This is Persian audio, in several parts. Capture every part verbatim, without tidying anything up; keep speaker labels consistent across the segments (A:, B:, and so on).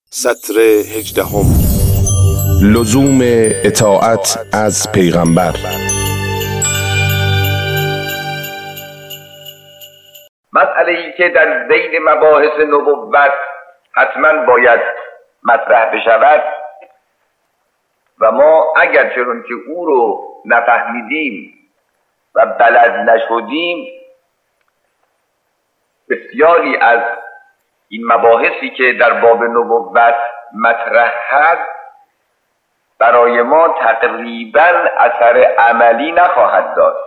A: سطر هجدهم.
B: لزوم اطاعت از پیغمبر.
C: مسئله‌ای که در ذیل مباحث نبوت حتما باید مطرح بشود و ما اگر چون که او رو نفهمیدیم و بلد نشدیم، بسیاری از این مباحثی که در باب نبوت مطرح هست برای ما تقریباً اثر عملی نخواهد داشت.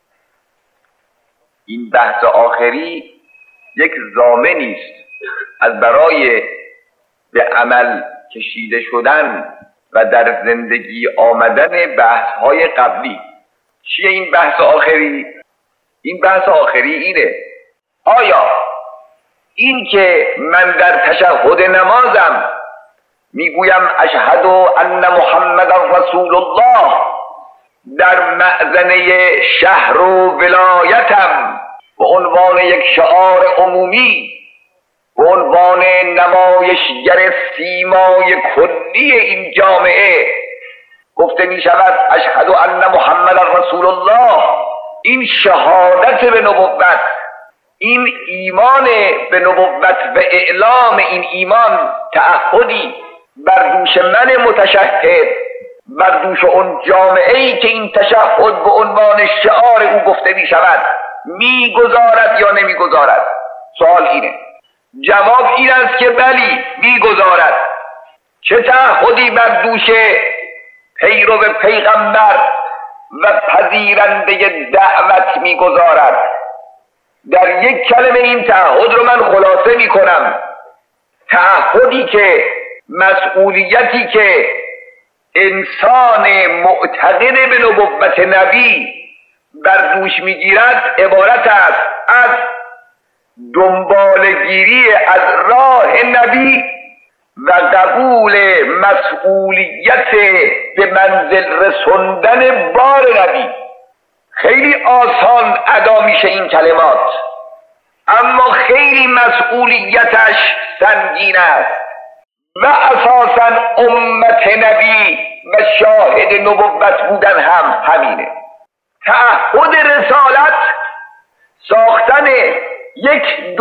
C: این بحث آخری یک ضامنی است از برای به عمل کشیده شدن و در زندگی آمدن بحث‌های قبلی. چیه این بحث آخری؟ این بحث آخری اینه: آیا این که من در تشهد نمازم میگویم اشهد ان محمد رسول الله، در مأذنه شهر و ولایتم به عنوان یک شعار عمومی، به عنوان نمایشگر سیمای کلی این جامعه گفته می شود اشهد ان محمد رسول الله، این شهادت به نبوت، این ایمان به نبوت و اعلام این ایمان تعهدی بر دوش من متشهد، بر دوش اون جامعه‌ای که این تشهد به عنوان شعار او گفته می شود میگذارد یا نمیگذارد؟ سوال اینه. جواب این است که بلی، میگذارد. چه تعهدی بر دوش پیرو پیغمبر و پذیرنده دعوت میگذارد؟ در یک کلمه این تعهد رو من خلاصه می کنم: تعهدی که مسئولیتی که انسان معتقد به نبوت نبی بر دوش می گیرد عبارت است از دنبالگیری از راه نبی و قبول مسئولیت به منزل رسوندن بار نبی. خیلی آسان ادا میشه این کلمات، اما خیلی مسئولیتش سنگین است و اساساً امت نبی و شاهد نبوت بودن هم همینه. تعهد رسالت ساختن یک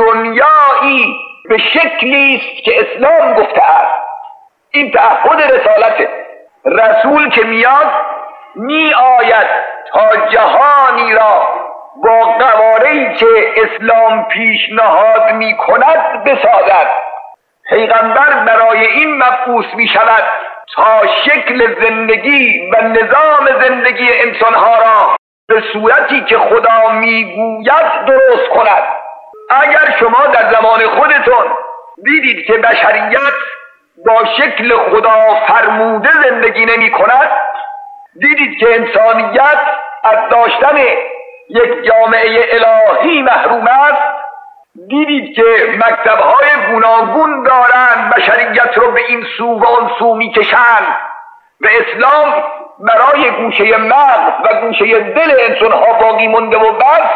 C: دنیایی به شکلی است که اسلام گفته است. این تعهد رسالته. رسول که میاد می آید تا جهانی را با قوانینی که اسلام پیشنهاد می کند بسازد. پیغمبر برای این مبعوث می شود تا شکل زندگی و نظام زندگی انسانها را به صورتی که خدا می گوید درست کند. اگر شما در زمان خودتون دیدید که بشریت با شکل خدا فرموده زندگی نمی کند، دیدید که انسانیت از داشتن یک جامعه الهی محروم است، دیدید که مکتب‌های گوناگون دارند بشریت رو به این سو و اون سو می‌کشند و اسلام برای گوشه مغز و گوشه دل انسان‌ها باقی مونده و بس.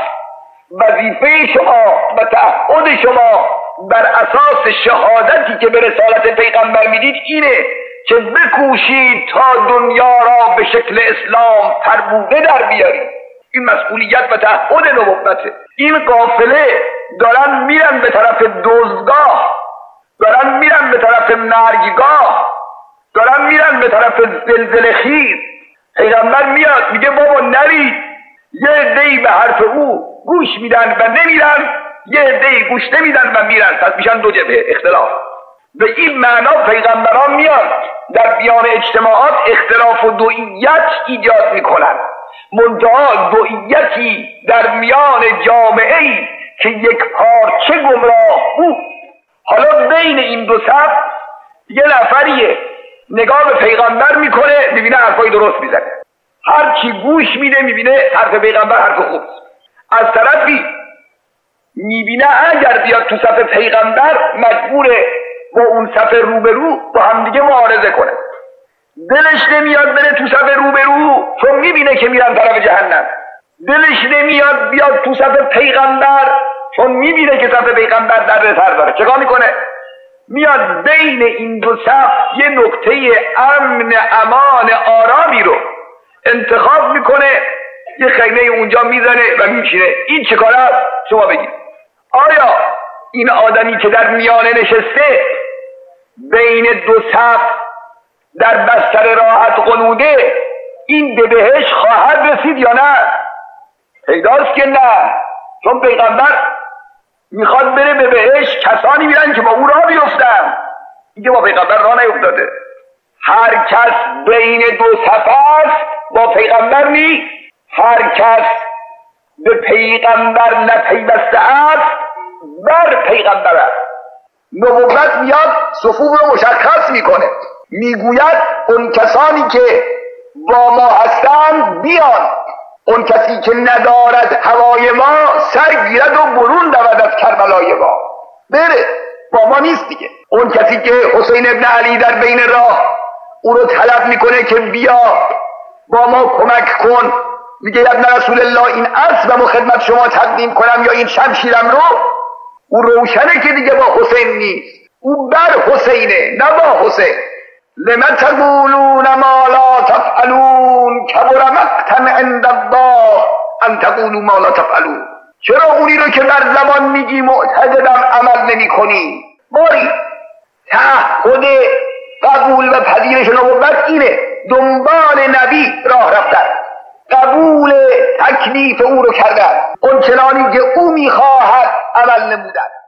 C: وظیفه شما و تعهد شما بر اساس شهادتی که به رسالت پیغمبر میدید اینه که بکوشید تا دنیا را به شکل اسلام فرموده در بیارید. این مسئولیت و تعهد نبوته. این قافله دارن میرن به طرف دزدگاه، دارن میرن به طرف مرگگاه، دارن میرن به طرف زلزله خیز. پیغمبر میاد میگه بابا نرید. یه عده‌ای به حرف او گوش میدن و نمیرن، یه عده‌ای گوش نمیدن و میرن. پس میشن دو جبهه اختلاف. به این معنا پیغمبران میاد در بیان اجتماعات اختلاف و دوئیت ایجاد میکنن، منتها دوئیتی در میان جامعه‌ای که یک پارچه گمراه بود. حالا بین این دو صف یه نفریه نگاه به پیغمبر میکنه، میبینه حرفای درست میزنه، هر چی گوش میده میبینه حرف پیغمبر حرف خوبه. از طرفی میبینه اگر بیاد تو صف پیغمبر مجبوره با اون صف روبرو با هم دیگه معارضه کنه. دلش نمیاد بره تو صف روبرو چون میبینه که میرن طرف جهنم. دلش نمیاد بیاد تو صف پیغمبر چون میبینه که صف پیغمبر در رسر داره. چگاه میکنه؟ میاد بین این دو صف یه نقطه امن امان آرامی رو انتخاب میکنه، یه خیمه اونجا میزنه و میشینه. این چه کار است؟ شما بگید آیا این آدمی که در میانه نشسته بین دو صف در بستر راحت قنوده این به بهشت خواهد رسید یا نه؟ پیداست که نه، چون پیغمبر میخواد بره به بهشت، کسانی میرن که با او راه بیفتن، اینکه با پیغمبر راه نیفتاده. هر کس بین دو صف است با پیغمبر نیست، هر کس به پیغمبر نپیوسته است بر پیغمبر است. نبوت میاد صفوف رو مشخص میکنه، میگوید اون کسانی که با ما هستند بیان، اون کسی که ندارد هوای ما سر گیرد و برون دود از کربلای ما، بره، با ما نیست دیگه. اون کسی که حسین ابن علی در بین راه او رو طلب میکنه که بیا با ما کمک کن، میگه ابن رسول الله این اسبم و خدمت شما تقدیم کنم یا این شمشیرم رو، او روشنه که دیگه با حسین نیست، او بر حسینه نه با حسین. لمن تقولون ما لا تفعلون کبر مقتا عند الله ان تقولوا ما لا تفعلون. چرا اونی رو که بر زبان میگی معتقدم عمل نمی کنی؟ باری تعهد قبول و پذیرش نبوت اینه، دنبال نبی راه رفتن، قبول تکلیف او رو کردن، اون چنانی که او میخواهد عمل نمودن.